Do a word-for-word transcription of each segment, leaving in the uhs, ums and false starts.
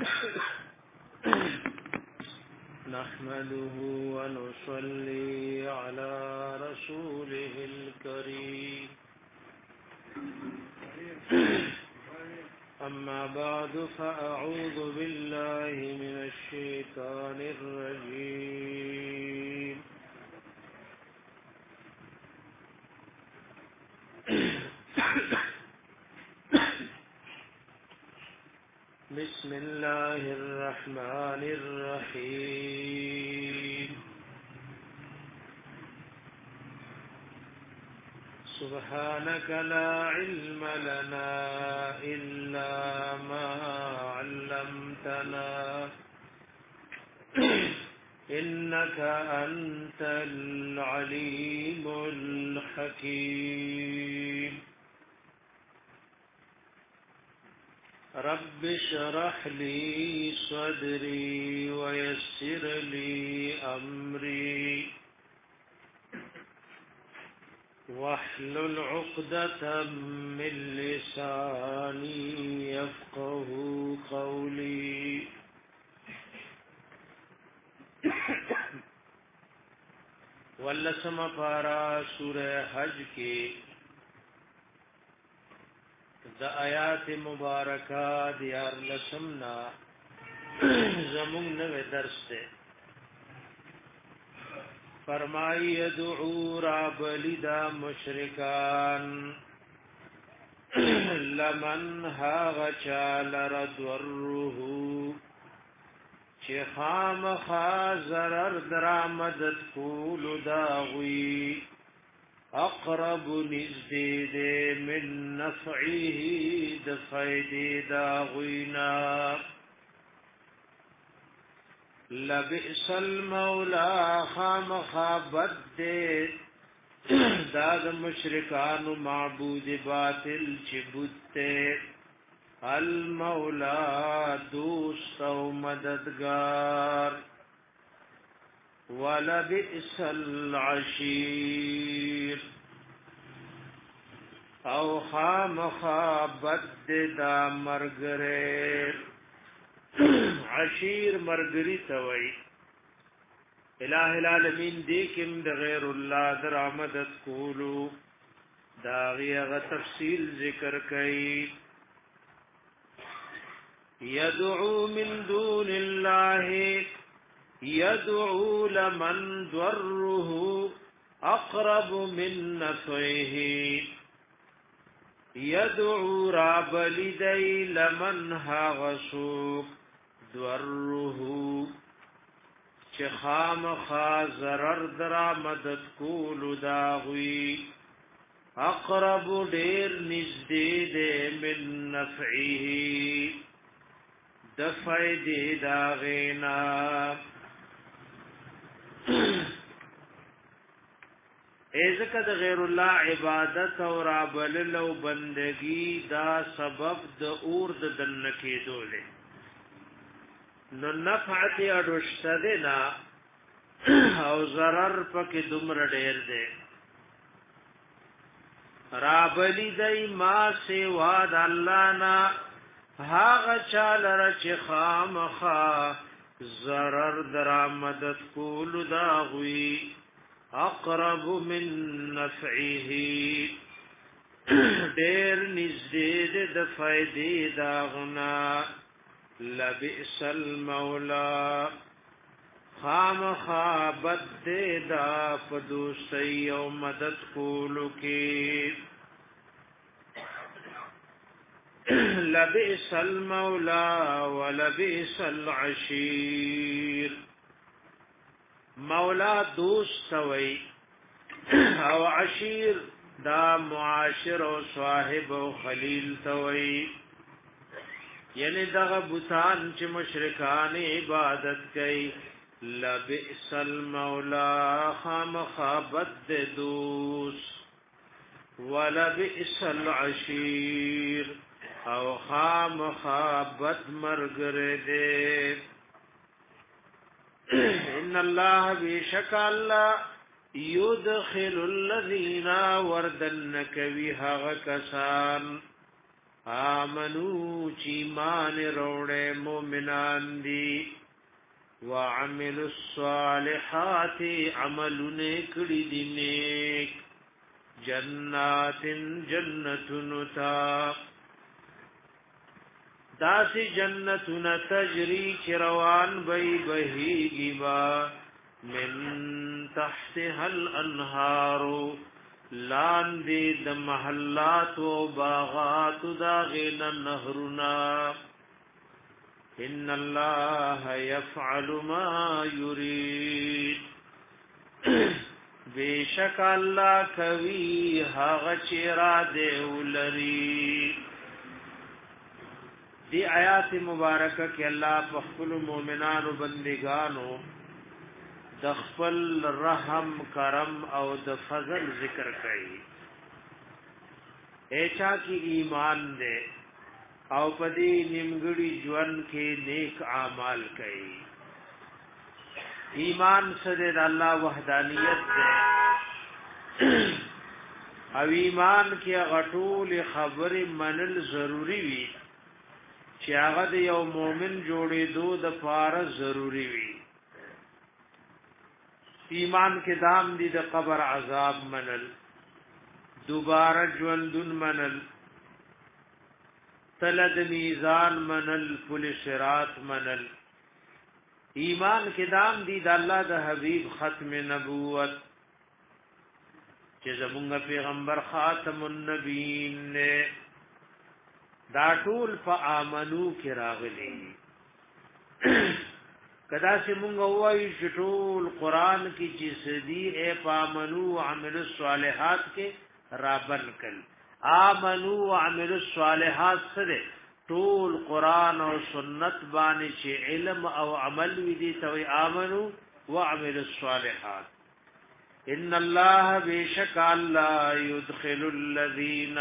نحمده ونصلي على رسوله الكريم أما بعد فأعوذ بالله من الشيطان الرجيم بسم الله الرحمن الرحيم سبحانك لا علم لنا إلا ما علمتنا إنك أنت العليم الحكيم رب اشرح لي صدري ويسر لي أمري واحلل عقدة من لساني يفقه قولي واللسم پارا سورہ حج کی دا آیات مبارکہ دیار لسمنا زمون نوے درس دے فرمائی ادعو راب لدا مشرکان لمن هاغ چال ردوروه چه خام خا ضرر درامدت کول داغوی اقرب نزدید من نفعه دفعید داغوینا لبئس المولا خام خابت دے داد مشرکان معبود باطل چبوتے المولا دوست و مددگار ولبئس العشیر او خام خابت دا مرگرے عشیر مرگری توئی الہ العالمین دیکم دا غیر اللہ در آمدت کولو داغی اغا تفصیل ذکر کئی یدعو من دون اللہ يدعو لمن ضره اقرب من نفعه يدعو راب لدي لمن هاغسوك ضره چخام خا ضرر درا مدد کول داغوی اقرب دیر نزدید من نفعه دفع دی داغینا ایزکه د غیر الله عبادت او رابل او بندگی دا سبب د اور د دن کېدو له نو نفعت اډوشتدنا او zarar پکې دومره ډېر دی رابلی دای ما سوا د الله نا هاغه چاله رچ خامخا zarar درآمدت کول دا غوی اقرب من نفعه دیر نزدید د فائدې داغنا لبئس المولا خامخا بد دا پدوسی او مدد کولو کی لبئس المولا ولبئس العشیر مولا دوست وی او عشیر دا معاشر او صاحب او خلیل توي یعنی دغه بوتان چې مشرکان عبادت کوي لبئس المولا خامخابت دوست ولبئس العشیر او خامخابت مرګره دې ان الله بشک الله يدخل الذين وردن کوي هغه کسان آمنو چی مان روڑے مومنان دی وعملوا الصالحات عملن کړي دي نیک جنات جنتن تا داسی جنتن تجری چروان بی بهیگی با من تحتها الانهار لاندې د محلات او باغات داغین النهرنا ان الله يفعل ما يريد بیشک الله کوي هغه چې را دی ولري دی آیات مبارکه کې الله په خپل مؤمنانو بندګانو د خپل رحم کرم او د فضل ذکر کوي ایچا کی ایمان دے او پدی نیمګړي ژوند کې نیک اعمال کوي ایمان سره د الله وحدانیت دے او ایمان کې غټول خبره منل ضروری وي چې هغه د یو مؤمن جوړېدو د پاره ضروری وي ایمان کې دام دي د قبر عذاب منل دوباره ژوندون منل تلد میزان منل پل صراط منل ایمان کې دام دي د الله د حبیب ختم نبوت چې زمونږ پیغمبر خاتم النبیین نه دا ټول فآمنو کې راغلي کدا چې مونږ وایو چې ټول قران کې چې سدي اے پامنو عمل الصالحات کې رابن کل آمنو وعمل الصالحات سره ټول قران او سنت باندې چې علم او عمل وی دي توي آمنو وعمل الصالحات ان الله بشک الله يدخل الذين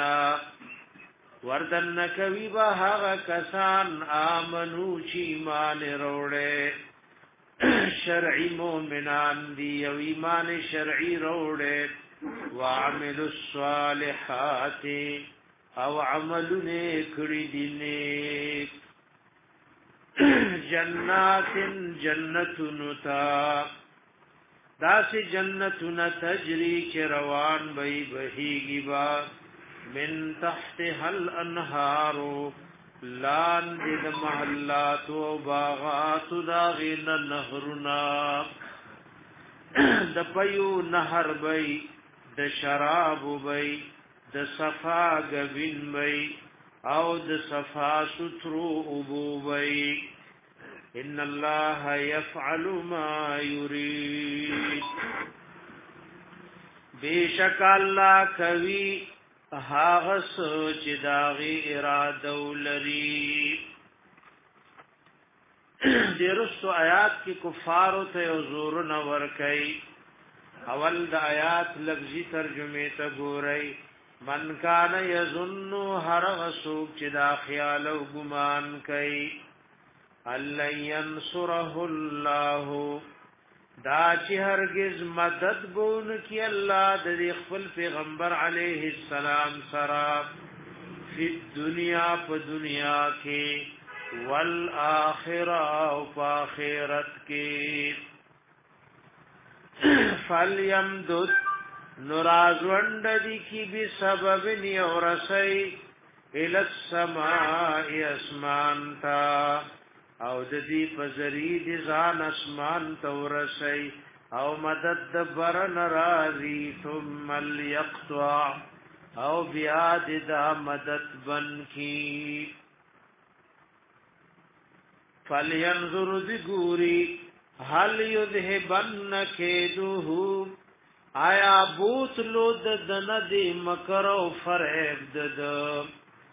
وردن کوي به هغه کسان آمنو چې ایمان وروړي شرعی مومنان دی او ایمان شرعی روڑے وعملوا الصالحات او عملونه کړي دي نیک جنات جنتون تا داسی جنتون تجری چه روان بی بهیگی با من تحتها الانهارو لان دید محلات و باغات داغین نهرنا د پیو نهر بی د شراب بی د صفا گوین بی او د صفا سترو ابو بی ان الله يفعل ما يريد بیشک الله کوي هغه سوچ داغي اراده ولري درستو آیات کی کفار ته حضور نور کوي اول د آیات لفظي ترجمه ته ګورئ من کان یظن هر غسوک چې دا خیال او ګمان کوي الله ينصره الله دا چې هرگز مدد بون کی الله د خپل پیغمبر علیه السلام سره په دنیا په دنیا کې والآخرة او په آخرت کې فلیمدد نرازوند دی کی بی سبب نیورسی الى السماء اسمان تا او د دې پزری د ځان اسمان تورسي او مدد برن راضي ثم ليقطع او بیا د مدد بن کی فلينظر ذغوري هل يذهبن كيده آیا بوتلو د دند مکر او فریب د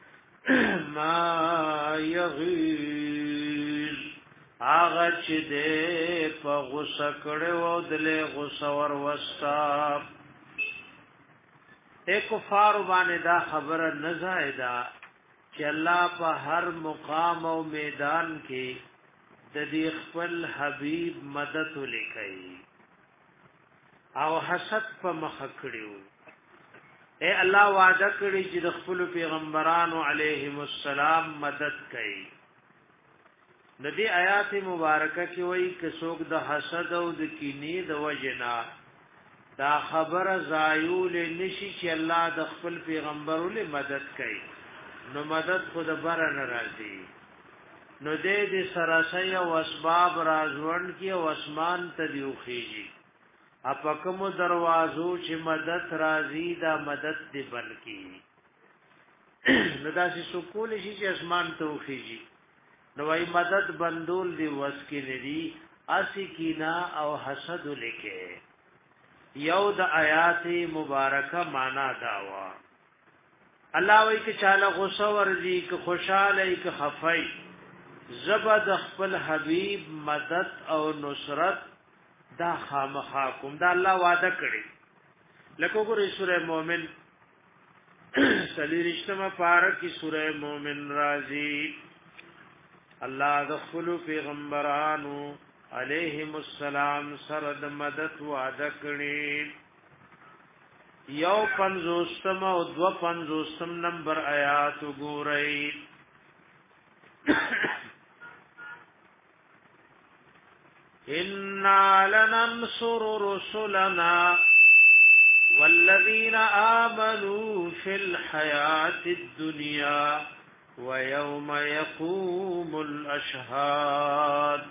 ما یغیز آغا چې دې په غوسه کړو او دلې غوسه ور وستا اے کفار باندې دا خبره نه زائدا چې الله په هر مقام او میدان کې د دې خپل حبيب مدد وکړي او حسد په مخ کړیو اے الله وعده کړی چې د خپل پیغمبرانو علیهم السلام مدد کوي. د دې آیات مبارکه کې وایي چې څوک د حسد او د کینې د وجنا دا خبره زایول نشي چې الله د خپل پیغمبرو مدد کوي، نو مدد خود بر نه راځي. نو دې دې سراسي او اسباب رازوند کې او اسمان ته دیوخیږي. اپکم دروازو چې مدد راځي دا مدد دی بلکی نو دا چې سکول شي چې اسمان ته وخیږي. نو وايي مدد بندول دی وس کې ندي اسی کینا او حسد لیکه. یو د آیات مبارکه معنا داوا الله وایي چې چاله غوسه ورځي که خوشاله که خفای زبد خپل حبیب مدد او نصرت دا خامخا کوم دا الله وعده کړی. لکه ګورې سورې مومن سلیرشتمه پارا کی سورې مومن راځي الله د خپل پیغمبرانو علیهم السلام سره د مدد وعده کړی. یو پنځوستم او دو پنځوستم نمبر آیات ګورئ. إنا لننصر رسلنا والذين آمنوا في الحياة الدنيا ويوم يقوم الأشهاد.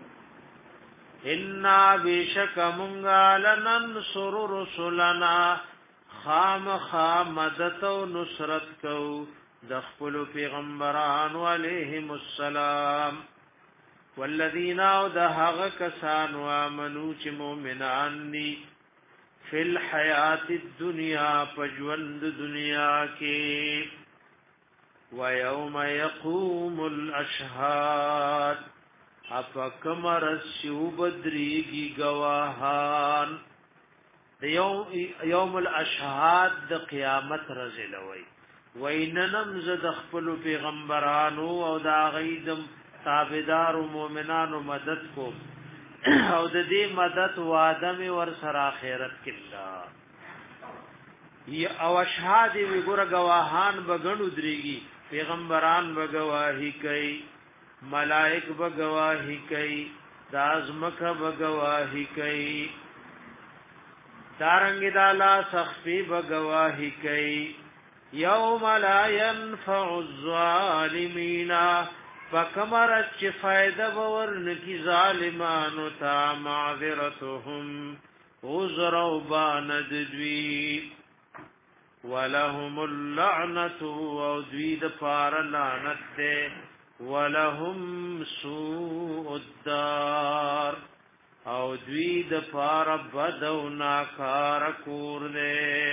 إنا بشك منغا لننصر رسلنا خام خامدت و نصرت کو دخپل پیغمبران علیہم السلام والذین او دهغ کسان و آمنو چه مومنان نی فی الحیات الدنیا پجوند دنیا کی و یوم یقوم الاشهاد اپا کمرسیو بدریگی گواهان یوم الاشهاد د قیامت رزلوی ویننم زد خپل پیغمبرانو او دا غیدم تابدار و مومنان و مدد کو او د دې مدد وعده می ور سره آخرت کلا او اشهاد وی ګور گواهان بغنو دريږي پیغمبران بگواہی کوي ملائک بگواہی کوي دازمک بگواہی کوي دارنګ دالا سخفی بگواہی کوي یوم لا ينفع الظالمین فکمر چ فائدہ ورن کی ظالمانو تا معذرتهم عذر و باندوی ولهم اللعنت و دوید پار لعنت دے ولهم سوء الدار او دوید پار بدو ناکار کور دے.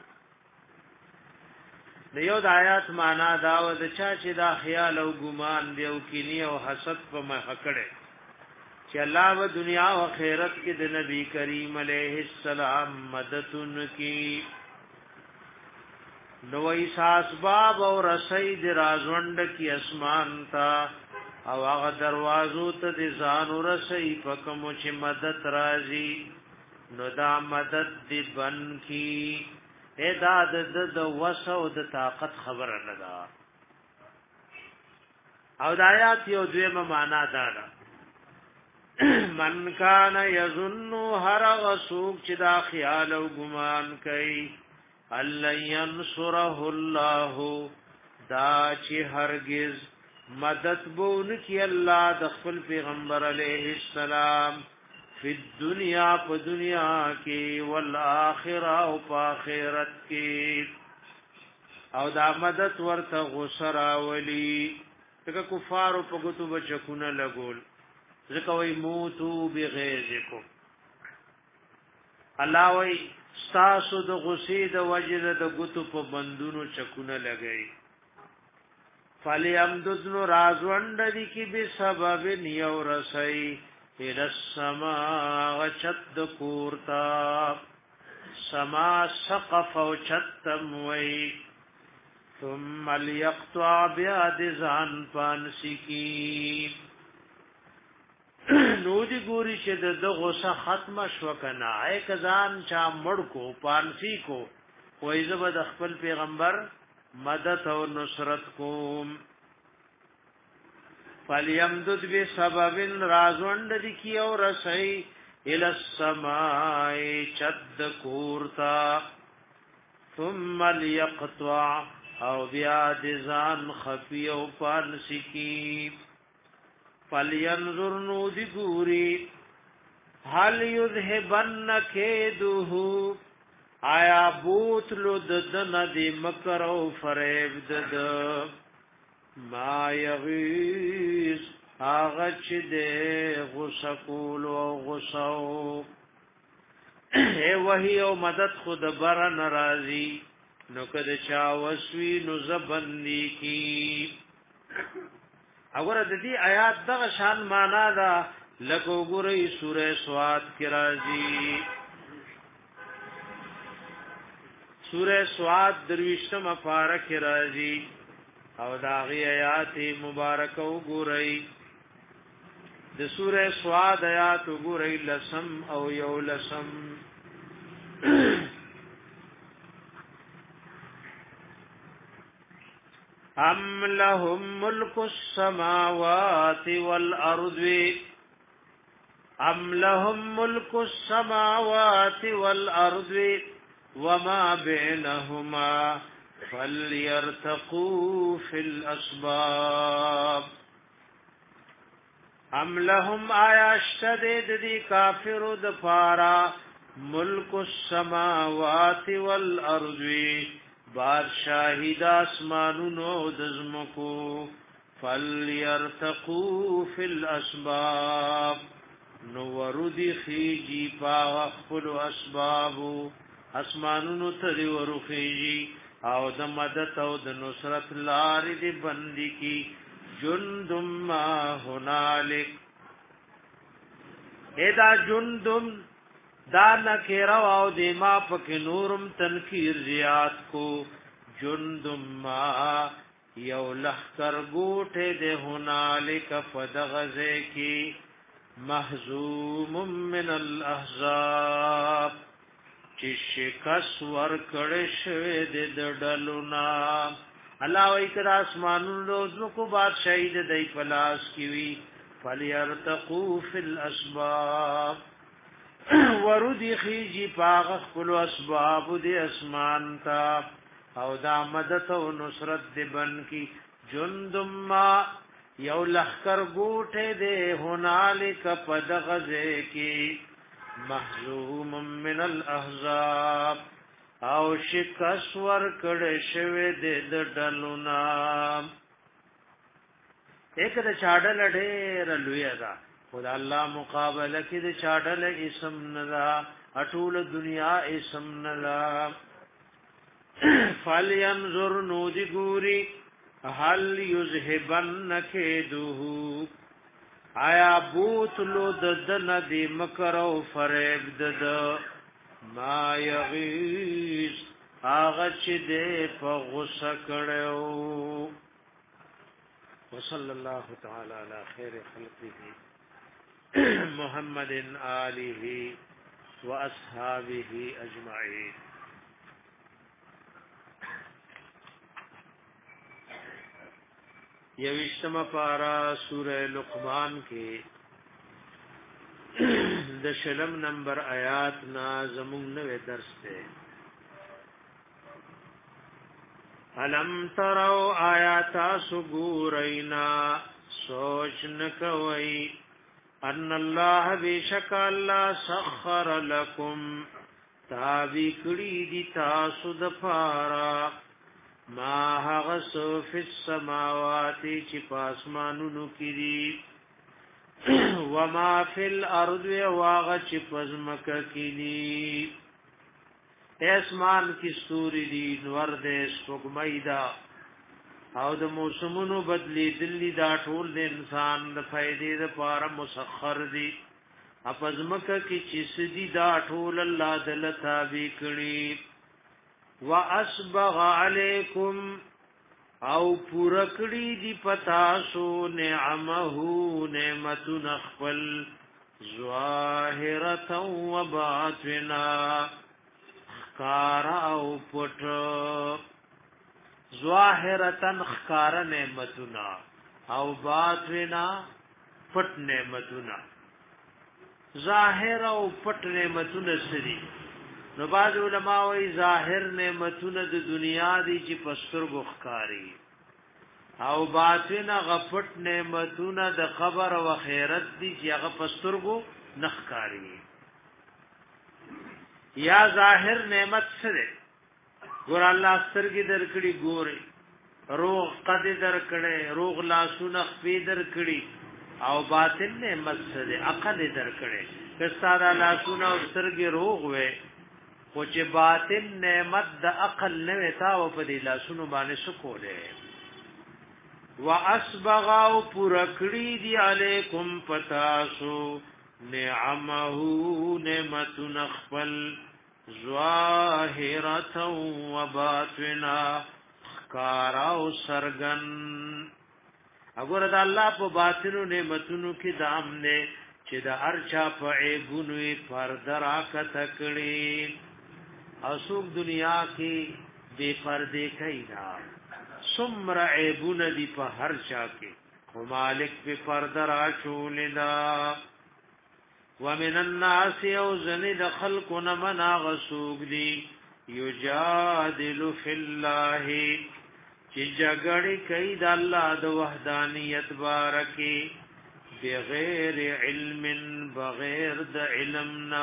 دیو د آیات معنا دا و د چا چې دا خیال او ګمان دی او کینی او حسد په مخ کړي چې الله و دنیا او آخرت کې د نبی کریم علیه السلام مددن کی نو ایساس باب او رسید رازوند کی اسمان تا او هغه دروازو ته د ځان ورسې پکم چې مدد راځي نو دا مدد دی بن کی اے دا د د وسو د طاقت خبر نه دا او د آیات یو دویمه معنا دا ده من کان یظن هر غسوک چې دا خیال او ګمان کوي الله ينصره الله دا چې هرگز مدد بون کی الله د خپل پیغمبر علیه السلام فی الدنیا پا دنیا کی والآخرہ و پا آخرت کی او دا مدد ورطا غسر آولی تکا کفارو پا گتو بچکون لگول ذکوی موتو بغیزکو اللہ وی ستاسو دا غسید وجد دا گتو پا بندونو چکون لگئی فلی امددنو رازوند دی کی بسبب نیو رسئی الى السماء غچت کورتا سما سقف و چتم وی ثم لیقطع بیاد زان پانسی کی نو دی گوری چه ده غصه ختم شوکنا ایک زان چا مڑ کو پانسی کو وایزه د خپل پیغمبر مدد او نصرت کوم فلیمدد بسبب رازوند دکی او رسی الى السماء چد کورتا ثم ليقطع او بیا دزان خفی او پانسکی فلینظر نو دی گوری هل یذهبن کیدوه آیا بوتلو ددن دی مکر او فریب دد ما یغیز آغا چی دے غسکول و غسو اے وحی او مدد خود بر نرازی نو کد چاوسوی نو زبندی کی اگر د دې آیات دغه شان معنا دا لکه ګورې سورې سواد کې راځي سورې سواد درويشتم افاره کې راځي او داغي آیات مبارکه وګورئ د سورې سواد آیات وګورئ لسم او یو لسم ام لهم ملك السماوات والارض ام لهم ملك السماوات والارض وما بينهما فليرتقوا في الاسباب ام لهم آیا اشتدد دی کافر دفارا ملک السماوات والارض بادشاہی د اسمانونو د زمکو فلیرتقوا فی الاسباب نو ورودی خیجی پا خپل اسباب اسمانونو تری ورخیجی او د مدد او د نصرت لاری دی بندی کی جندم ما هنالک ادا جندم دا نکیرو او دیما پک نورم تنکیر زیاد کو جندم ما یو لخکر گوٹے دے هنالک فدغزے کی محزوم من الاحزاب چی شکس ورکڑش دے دڈلونا اللہ وی کر آسمانون روزنو کو بادشاہی دے دی پلاس کیوی فلیرتقو فی الاسباب ورودی خیجی پاغ خپل اسباب دی اسمان تا او دا مدد او نصرت دی بن کی جندم ما یو لخکر گوٹے دے هنالک پدغزے کی محزوم من الاحزاب او شکس ورکڑ شوی دے دڈلونا ایک دا چاڑل ڈیر لویا دا خدا اللہ مقابلہ کی دا چاڑل اسم ندا اٹول دنیا اسم ندا فَلْيَنْظُرْ نُودِ گوری حَلْ يُزْهِبَنَّ كَيْدُهُ آیا بوتلو ددن دی مکر و فریب دد ما یغیز آغا چی دے پا غصہ کڑیو وصلی اللہ تعالی علی خیر خلقه محمد آلہ و اصحابہ اجمعین یوشتم پارا سورہ لقمان کے دشلم نمبر آیات نا زمون نوے درس تے علم ترو آیاتا سگورینا سوچ نکوئی ان اللہ بیشک اللہ سخر لکم تابی کڑی دی تاسو دپارا ما هغس فی السماوات چی پاسمانونو کی دی وما فی الارض واغ چی پزمک کی دی اسمان کی سوری دی نور دے سپگمئی دا او د موسمونو بدلی دلی دا ټول د انسان د فائدې د پاره مسخر دي اپزمک کی چیز دی دا ټول الله دل تابع کړي واسبغ علیکم او پورا کړي دی پتا سو نعمه نعمت نخفل ظاهرة و باطنا خکارا او پټ ظاهرتن خکارا نعمتنا او باطنا پټ نعمتنا ظاهر او پټ نعمتونه سری نو باز علماء وی ظاهر نعمتونه د دنیا دی چې پستر بخکاری او باطن غفټ نعمتونه د خبر او خیرت دی چې هغه پسترګو نخکاری یا ظاهر نعمت سره ګور الله سترګې درکړي ګوري روغ قد درکړي روغ لاسونه خپې درکړي او باطن نعمت سره عقل درکړي کستاره لاسونه او سترګې روغ وي خو چې باطن نعمت د عقل نه وتا او په دې لاسونو باندې سکوله واسبغ او پرکړي دی علیکم پتاسو نعمه نعمت نخفل ظاهرة و باطنا خکارا و سرگن اگر دا اللہ پا باطنو نعمتونو کی دام نے چه دا ارچا پا عیبونوی پردر آکا تکڑی اسوک دنیا کی بے پردے کئی دا سمر عیبون دی پا ہر چا کی مالک پہ پردر آچولی دا ومن الناس یوزن خلقنا من غسوق دی یجادل فی اللہ چی جگڑی کئی دا اللہ دا وحدانیت بارکی بغیر علم بغیر دا علمنا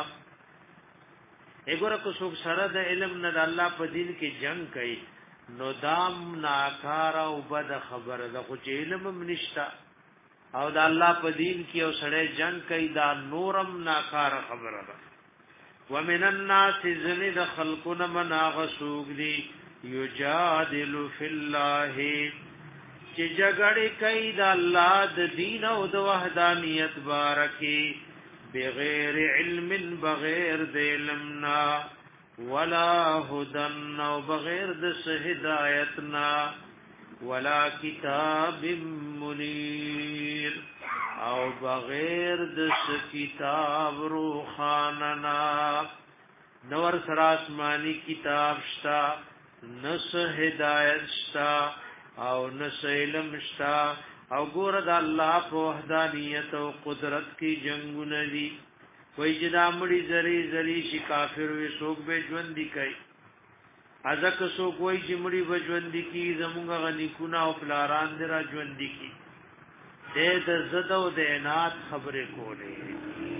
اگورا کسوک سر دا علمنا دا اللہ پا دین کی جنگ کئی نو دام ناکارا و بد خبر دا خوچ علم منشتا او دا الله په دین کې او سړی جنگ کوي دا نورم ناکار خبره ده ومن الناس زنید خلقنا من غسوق دی یجادل فی الله چې جګړه کوي دا الله د دین او د وحدانیت بارکی بغیر علم بغیر د علمنا ولا هدن او بغیر د هدایتنا ولا کتاب منیر او بغیر د کتاب روحاننا نور سر آسمانی کتاب شتا نس هدایت شتا او نس علم شتا او ګور د الله په وحدانیت او قدرت کی جنگونه دي وای چې دا مړي زری زری شي کافر وي سوق به ژوند دي کوي ازک سو کوئی جمړي بجوندې کی زمونږ غنی کنا او پلاران درا ژوندې کی دې د زدو د عنایت خبره کولې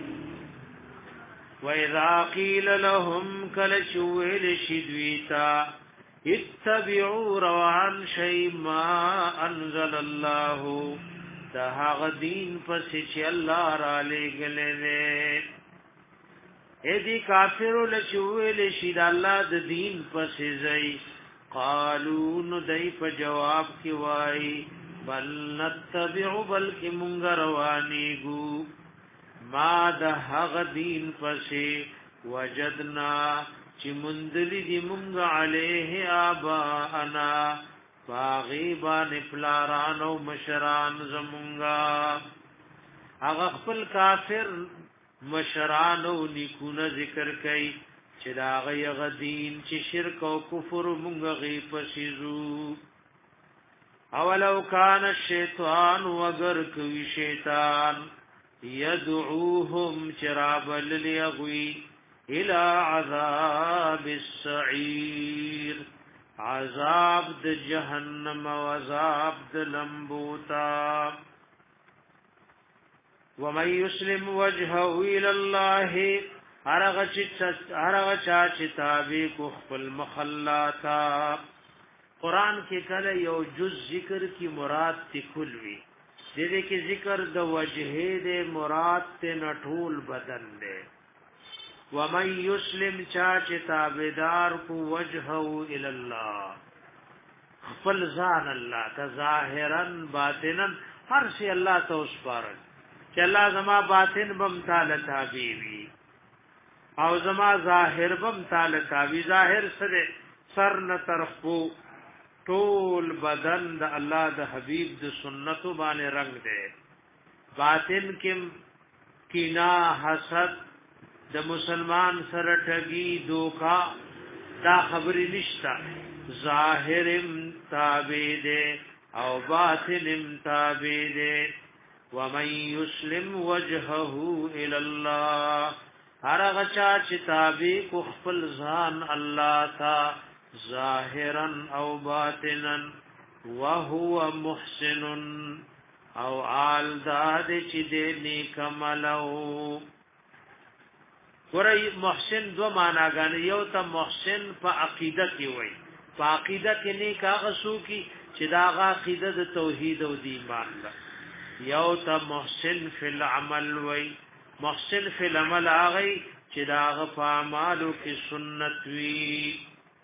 و اذا قیل لهم کل شویل شدویتا اتبعوا روان شی ما انزل الله دا هغه دین پس چې الله را لګلې اے دی کافرو لچویل شید اللہ د دین پس زی قالون دی پا جواب کی وائی بل نتبعو بلکی منگ روانیگو ما دا حق دین پس وجدنا چی مندلی دی منگ علیہ آباءنا باغیبان پلاران و مشران زمونگا اغفل کافر مشران او نیکونه ذکر کئ چې دا غي غدین چې شرک او کفر مونږ غي پسیزو اولو کان الشیطان وگر کوي شیطان يدعوهم شرابا لليغوي الى عذاب السعير عذاب د جهنم و عذاب د لمبوتا ومن يسلم وجهه الى الله هرغه چا چې تابع کو خپل مخلاتا قران کې کله یو جز ذکر کی مراد تکل وی دې دې کې ذکر د وجهه د مراد ته نټول بدن دی ومن يسلم چا چې تابعدار کو وجهه الى الله خپل ځان الله ته ظاهرا باطنا هر شي الله ته وسپارل چې الله زما باطن بم تعالی تابع وي او زما ظاهر بم تعالی تابع ظاهر سره سر نه طرفو ټول بدن د الله د حبيب د سنتو باندې رنگ دی باطن کې کینا حسد د مسلمان سره ټګي دوکا دا خبرې نشتا ظاهرم تابع دے او باطنم تابع دے ومن يسلم وجهه الى الله هر غچا چې تابع کو خپل ځان الله تا ظاهرا او باطنا وهو محسن او آل داد چې دې نیک عملو ورای محسن دو معناګان یو ته محسن په عقیده کې وای په عقیده کې نیک هغه سو کی چې دا هغه عقیده د توحید او د ایمان ده یو ته محسن فی العمل وای محسن فی العمل هغه چې دا هغه په اعمالو کې سنت وی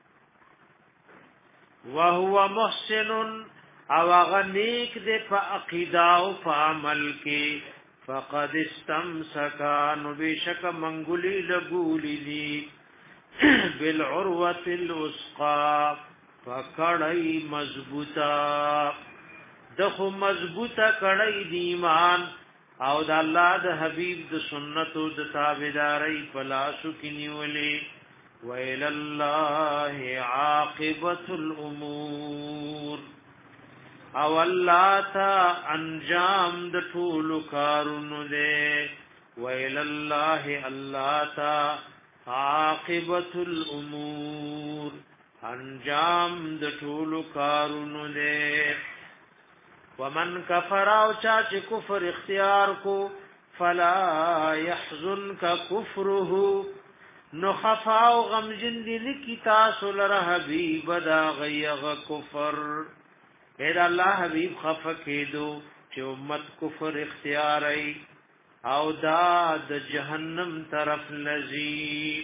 وهو محسن او هغه نیک دې په عقیده او په عمل کې فقد استمسك نبشك منغلي لغولي دي بالعروه الوثقى فکړی مضبوطه دغه مضبوطه کړی دی ایمان او د الله د حبیب د سنتو د تابعداري پلاسو کې نیولې ویل الله عاقبت الامور او الله تا انجام د ټول کارونو دے ویل الله الله تا عاقبت الامور انجام د ټول کارونو دے ومن کفر او چا چې کفر اختیار کو فلا يحزنك كفره نو خفاو غمجن دی لکی تاسو لره حبیب دا غیغ کفر اید الله حبیب خفقیدو چې امت کفر اختیار ای او دا د جهنم طرف لذی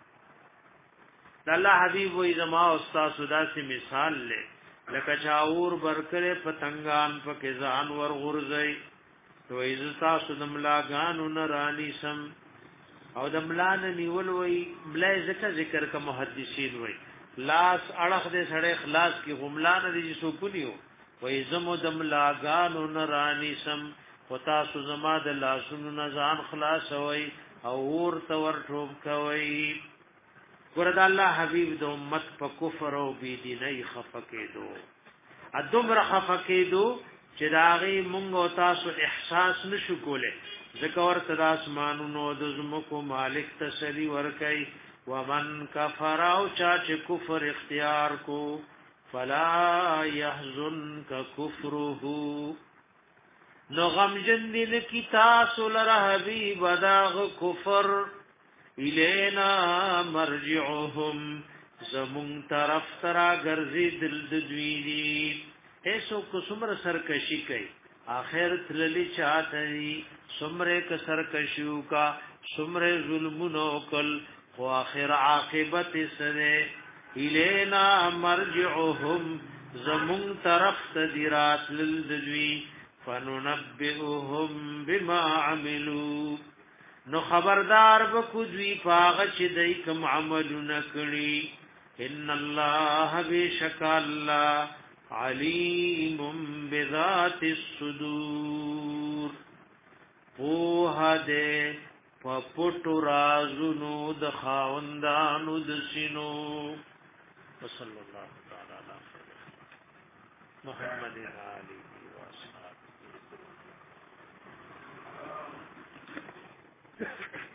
الله حبیب وی زما استاد صدا سے مثال لے لکه چاور برکره پتنگان په ځان ور غرزي تو ایزتا سودم لاغانو نرانی سم او د ملان نیول وی ملای ذکر ذکر کا محدثین وی لاس اڑخ دے سڑے اخلاص کی غملان دی سو کنیو وی زمو دم لاغانو نرانی سم وتا سو زما د لاسونو نزان خلاص وی او ور تور ټوب کوي ګورد الله حبیب د امت په کفر او بی دیني خفقیدو ادمر خفقیدو چې داغي مونږ او تاسو احساس نشو کوله ذکر تدا اسمانونو د زمکو مالک تسلی ورکي ومن کفر او چا چې کفر اختیار کو فلا يحزنك كفره نو غمجن دل کی تاسو لره حبیب داغ کفر الینا مرجعهم زمون طرف ترا ګرځي دل د دوی دی ایسو کو سمر سرکشی کوي آخر تللی چاہتنی سمرے کا سرکشیو کا سمرے ظلمونو کل و آخر عاقبت سنے الینا مرجعهم زمون طرف تدیرات للدوی فننبئهم بما عملو نو خبردار بکو دوی پاغ چی دی کم عملو نکڑی ان اللہ بشک اللہ علیم بذات الصدور پوها دے پپٹو رازنو د خاوندانو د سینو وصلی اللہ تعالی علی محمد علی و اصحابہ